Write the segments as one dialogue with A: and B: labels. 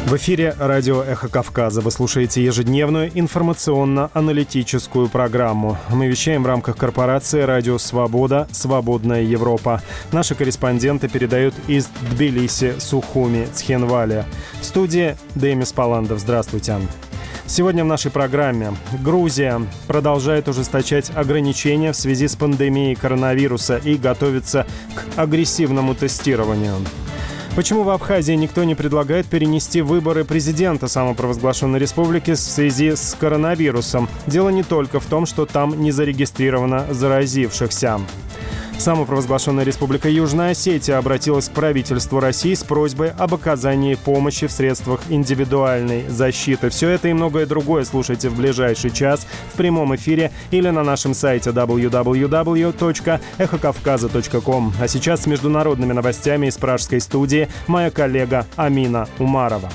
A: В эфире радио «Эхо Кавказа». Вы слушаете ежедневную информационно-аналитическую программу. Мы вещаем в рамках корпорации «Радио Свобода. Свободная Европа». Наши корреспонденты передают из Тбилиси, Сухуми, Цхинвали. В студии Демис Паландов. Здравствуйте. Сегодня в нашей программе Грузия продолжает ужесточать ограничения в связи с пандемией коронавируса и готовится к агрессивному тестированию. Почему в Абхазии никто не предлагает перенести выборы президента самопровозглашенной республики в связи с коронавирусом? Дело не только в том, что там не зарегистрировано заразившихся. Самопровозглашенная республика Южная Осетия обратилась к правительству России с просьбой об оказании помощи в средствах индивидуальной защиты. Все это и многое другое слушайте в ближайший час в прямом эфире или на нашем сайте www.эхокавказа.ком. А сейчас с международными новостями из пражской студии моя коллега Амина Умарова.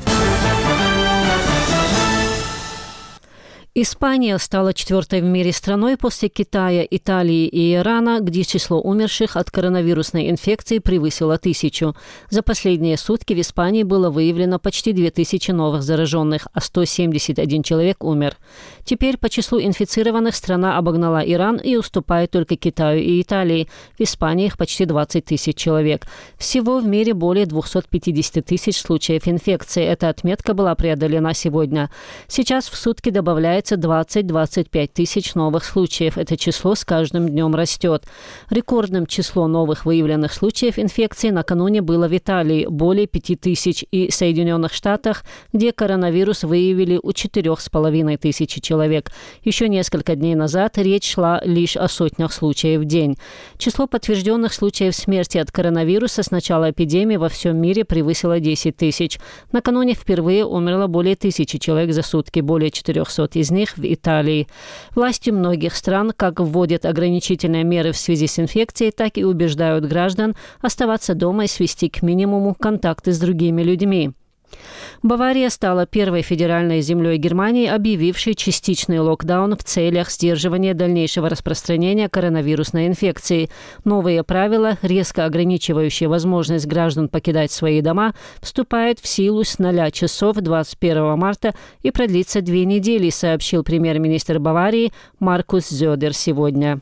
B: Испания стала четвертой в мире страной после Китая, Италии и Ирана, где число умерших от коронавирусной инфекции превысило 1000. За последние сутки в Испании было выявлено почти 2000 новых зараженных, а 171 человек умер. Теперь по числу инфицированных страна обогнала Иран и уступает только Китаю и Италии. В Испании их почти 20 тысяч человек. Всего в мире более 250 тысяч случаев инфекции. Эта отметка была преодолена сегодня. Сейчас в сутки добавляется 20-25 тысяч новых случаев. Это число с каждым днем растет. Рекордным число новых выявленных случаев инфекции накануне было в Италии – более 5000 и Соединенных Штатах, где коронавирус выявили у 4500 человек. Еще несколько дней назад речь шла лишь о сотнях случаев в день. Число подтвержденных случаев смерти от коронавируса с начала эпидемии во всем мире превысило 10 тысяч. Накануне впервые умерло более 1000 человек за сутки, более 400 из них в Италии. Власти многих стран как вводят ограничительные меры в связи с инфекцией, так и убеждают граждан оставаться дома и свести к минимуму контакты с другими людьми. Бавария стала первой федеральной землей Германии, объявившей частичный локдаун в целях сдерживания дальнейшего распространения коронавирусной инфекции. Новые правила, резко ограничивающие возможность граждан покидать свои дома, вступают в силу с 0 часов 21 марта и продлится 2 недели, сообщил премьер-министр Баварии Маркус Зёдер сегодня.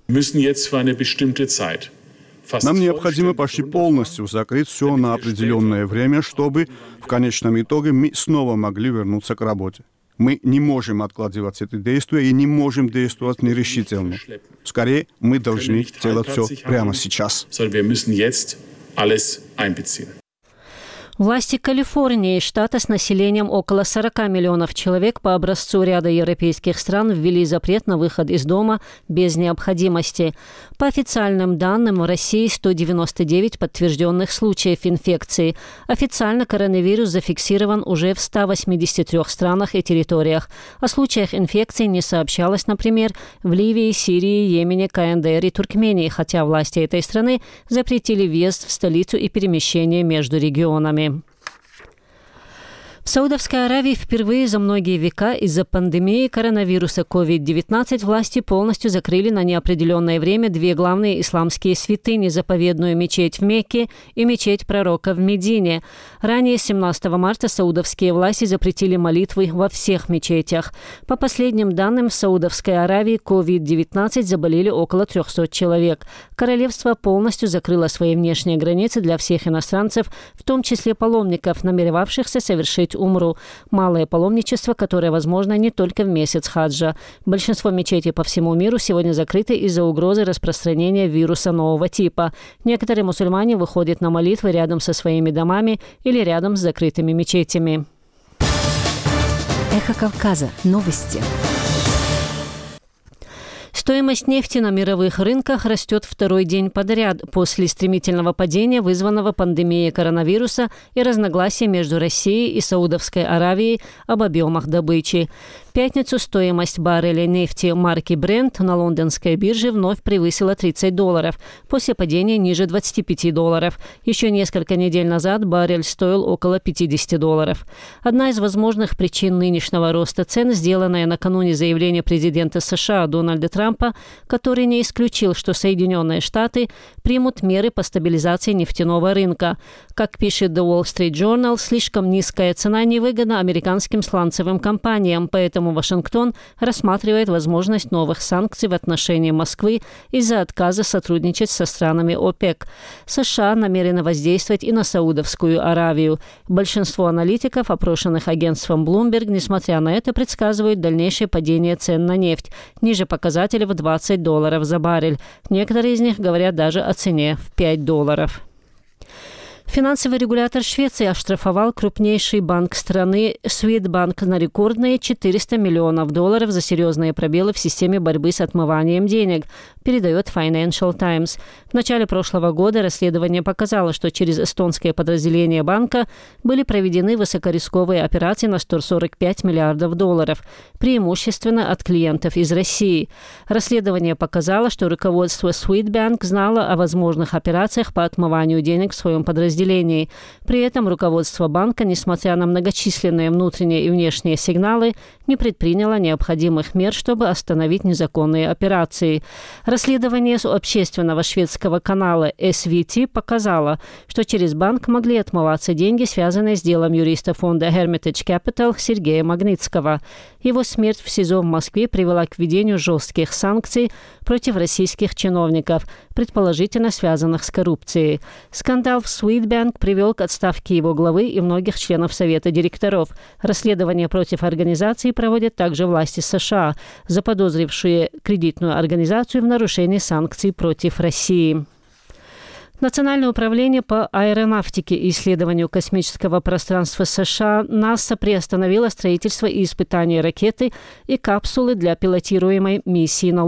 C: Нам необходимо почти полностью закрыть все на определенное время, чтобы в конечном итоге мы снова могли вернуться к работе. Мы не можем откладывать это действие и не можем действовать нерешительно. Скорее, мы должны делать все прямо сейчас.
B: Власти Калифорнии, штата с населением около 40 миллионов человек по образцу ряда европейских стран, ввели запрет на выход из дома без необходимости. По официальным данным, в России 199 подтвержденных случаев инфекции. Официально коронавирус зафиксирован уже в 183 странах и территориях. О случаях инфекции не сообщалось, например, в Ливии, Сирии, Йемене, КНДР и Туркмении, хотя власти этой страны запретили въезд в столицу и перемещение между регионами. В Саудовской Аравии впервые за многие века из-за пандемии коронавируса COVID-19 власти полностью закрыли на неопределенное время 2 главные исламские святыни – заповедную мечеть в Мекке и мечеть пророка в Медине. Ранее, 17 марта, саудовские власти запретили молитвы во всех мечетях. По последним данным, в Саудовской Аравии COVID-19 заболели около 300 человек. Королевство полностью закрыло свои внешние границы для всех иностранцев, в том числе паломников, намеревавшихся совершить умру. Малое паломничество, которое возможно не только в месяц хаджа. Большинство мечетей по всему миру сегодня закрыты из-за угрозы распространения вируса нового типа. Некоторые мусульмане выходят на молитвы рядом со своими домами или рядом с закрытыми мечетями.
D: Эхо Кавказа. Новости.
B: Стоимость нефти на мировых рынках растет второй день подряд после стремительного падения, вызванного пандемией коронавируса и разногласий между Россией и Саудовской Аравией об объемах добычи. В пятницу стоимость барреля нефти марки Brent на лондонской бирже вновь превысила $30 после падения ниже $25. Еще несколько недель назад баррель стоил около $50. Одна из возможных причин нынешнего роста цен, сделанная накануне заявления президента США Дональда Трампа Трампа, который не исключил, что Соединенные Штаты примут меры по стабилизации нефтяного рынка. Как пишет The Wall Street Journal, слишком низкая цена невыгодна американским сланцевым компаниям, поэтому Вашингтон рассматривает возможность новых санкций в отношении Москвы из-за отказа сотрудничать со странами ОПЕК. США намерены воздействовать и на Саудовскую Аравию. Большинство аналитиков, опрошенных агентством Bloomberg, несмотря на это, предсказывают дальнейшее падение цен на нефть, ниже показателя в $20 за баррель. Некоторые из них говорят даже о цене в $5. Финансовый регулятор Швеции оштрафовал крупнейший банк страны Swedbank на рекордные $400 миллионов за серьезные пробелы в системе борьбы с отмыванием денег, передает Financial Times. В начале прошлого года расследование показало, что через эстонское подразделение банка были проведены высокорисковые операции на $145 миллиардов, преимущественно от клиентов из России. Расследование показало, что руководство Swedbank знало о возможных операциях по отмыванию денег в своем подразделении. При этом руководство банка, несмотря на многочисленные внутренние и внешние сигналы, не предприняло необходимых мер, чтобы остановить незаконные операции. Расследование общественного шведского канала SVT показало, что через банк могли отмываться деньги, связанные с делом юриста фонда Hermitage Capital Сергея Магнитского. Его смерть в СИЗО в Москве привела к введению жестких санкций против российских чиновников, предположительно связанных с коррупцией. Скандал в Swedbank привел к отставке его главы и многих членов Совета директоров. Расследование против организации проводят также власти США, заподозрившие кредитную организацию в нарушении санкций против России. Национальное управление по аэронавтике и исследованию космического пространства США НАСА приостановило строительство и испытание ракеты и капсулы для пилотируемой миссии на